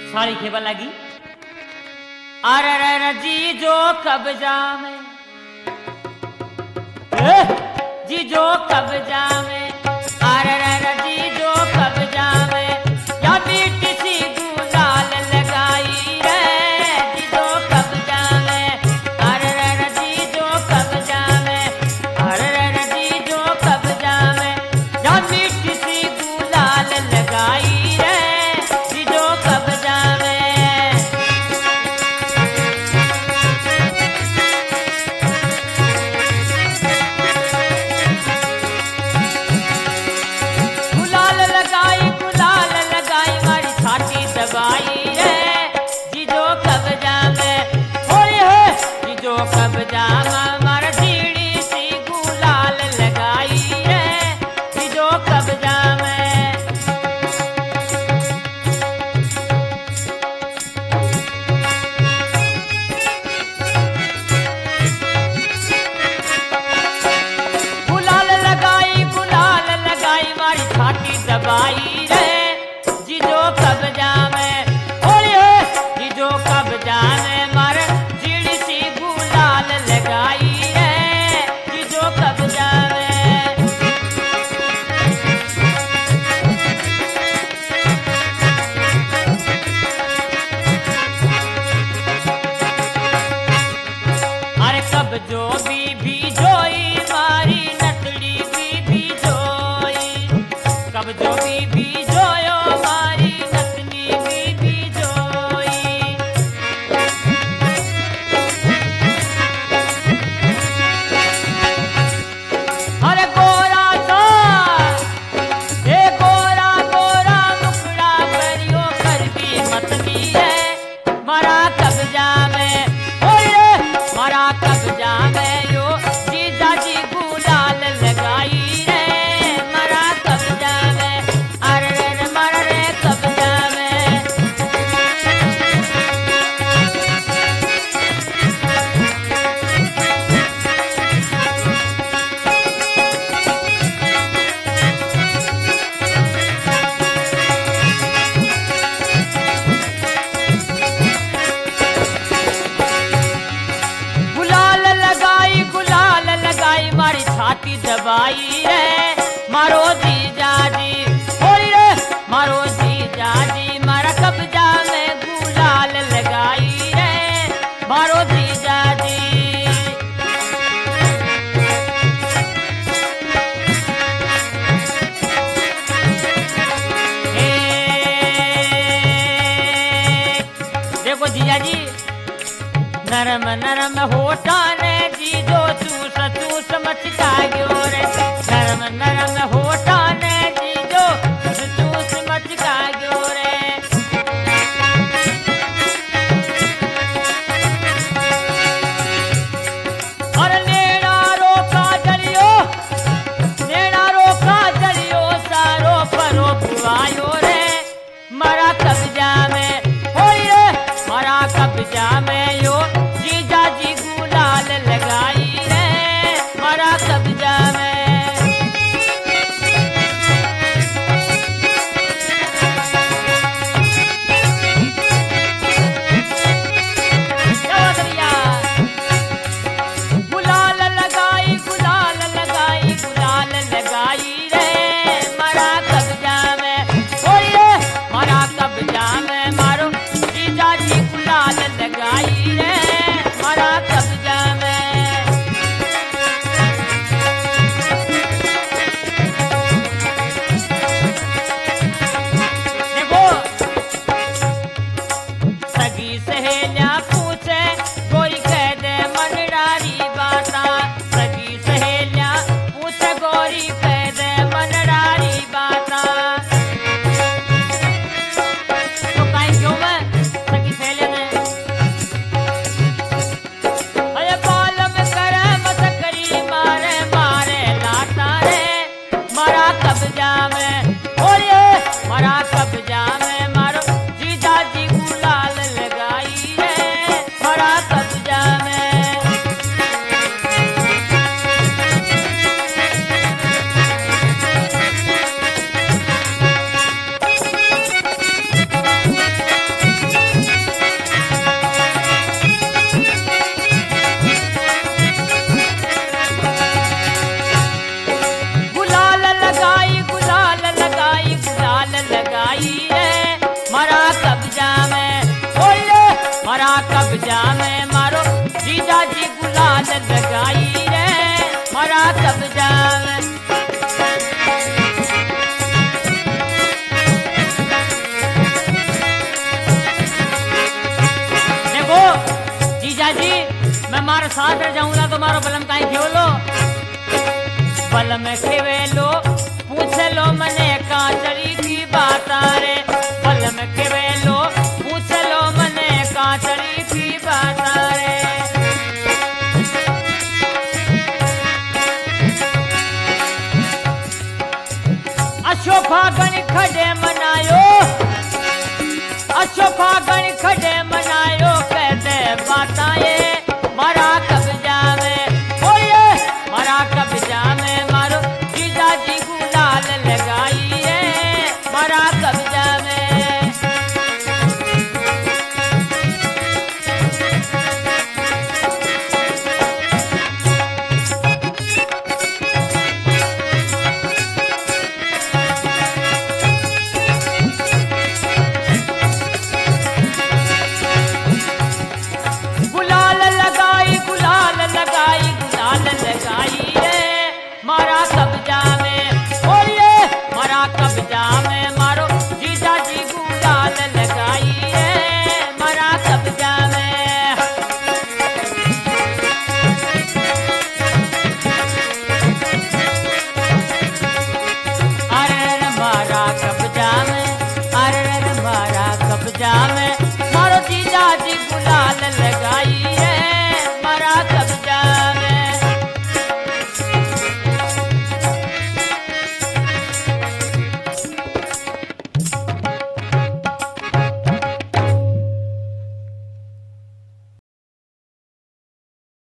साड़ी खेबा लगी। अरे जी जो कब्जा में जी जो कब्जा में अरे जी जो कब्जा में या बीटी सी गुलाल लगाई रे जी जो कब्जा में अरे जी जो कब्जा में अरे जी जो कब्जा में या बीटी सी गुलाल लगाई रे जी जो कब्जा में गुलाल लगाई मारी छाती दबाई रे जी जो कब्जा में होए है जी जो कब्जा में मार जीड़ी सी गुलाल लगाई रे जी जो कब्जा में गुलाल लगाई मारी छाती दबाई रे जी जो कब्जा में होए जी जो कब्जा में मार जीड़ी सी गुलाल लगाई रे जी जो कब्जा में अरे कब्जो भी जोई मारी नतड़ी भी जोई कब्जो भी जोयो मारी नतनी भी जोई अरे गोरा सा हे गोरा गोरा मुखड़ा करियो कर भी मतनी है मारा कब्जा में ओए मारा कब्जा में यो जीजा जी गुलाल लगाई रे मारा कब्जा में अरे रे मारा रे कब्जा में गुलाल लगाई मारी छाती दबाई रे मारो जीजा जी होई रे मारो जीजा जी मारा कब्जा में गुलाल लगाई रे मारो जीजा जी ए, देखो जीजा जी नरम नरम होठा ने जी जो चूस चूस मचका गयो रे नरम नरम होठा ने जी जो चूस चूस मचका गयो रे और नेड़ा रोका जलियो सारो परो बुआयो रे मारा कब्जा में होई रे मारा कब्जा में यो जीजा जी गुलाल लगाई रे मारा कब्जा में क्या बात है यार? गुलाल लगाई रे मारा कब्जा में होई रे मारा कब्जा में मारो जीजा जी गुलाल लगाई रे गुलाल लगाई रे मारा कब्जा में। देखो जीजा जी मैं मारे साथ रह जाऊंगा तो मारो बलम काहे खेलो बलम खेवेलो पूछ लो मने कांचरी की बात रे बलम खेवेलो पूछ लो मने कांचरी की बात रे। अशो फागण खड़े मनायो अशो फागण खड़े मनायो कहते बाताए मारा कब्जा में ओए मारा कब्जा में मारो जीजा जी गुलाल लगाई है मारा कब्जा में। गुलाल लगाई गुलाल लगाई गुलाल लगाई रे मारा कब्जा में ओए मारा कब्जा में मारो जीजा जी गुलाल लगाई रे मारा कब्जा में। अरे मारा कब्जा में अरे मारा कब्जा में मारो जीजा जी गुलाल लगाई